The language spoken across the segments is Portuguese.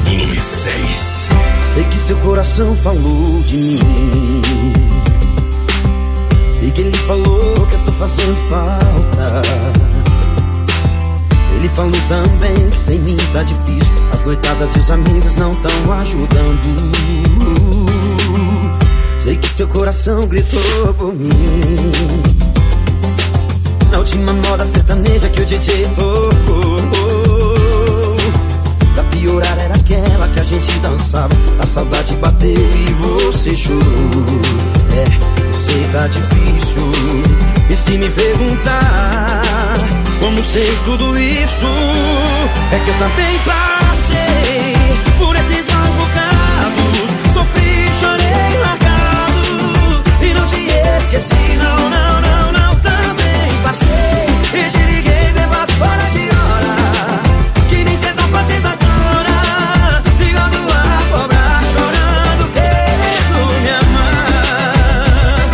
volume 6. Sei que seu coração falou de mim. Sei que ele falou que eu tô fazendo falta. Ele falou também que sem mim tá difícil. As noitadas e os amigos não tão ajudando. Sei que seu coração gritou por mim. Na última moda sertaneja que o DJ tocou, pra piorar era aquela que a gente dançava. A saudade bateu e você chorou. Eu sei tá difícil. E se me perguntar como sei tudo isso, é que eu também passei por esses maus bocados. Sofri, chorei, largado e não te esqueci, não, não, não, não. Também passei e te liguei bêbado fora de hora, que nem cê tá fazendo agora. Ligando a cobrar, chorando, querendo me amar.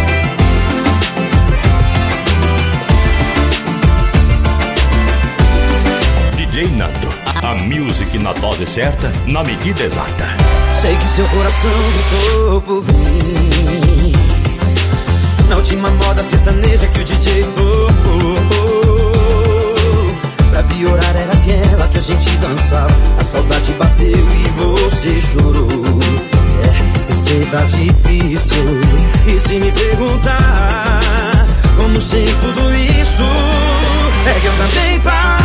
DJ Nando, a music na dose certa, na medida exata. Sei que seu coração gritou por mim. Na última moda sertaneja que o DJ tocou, pra piorar era aquela que a gente dançava. A saudade bateu e você chorou. Eu sei tá difícil. E se me perguntar como sei tudo isso, é que eu também passei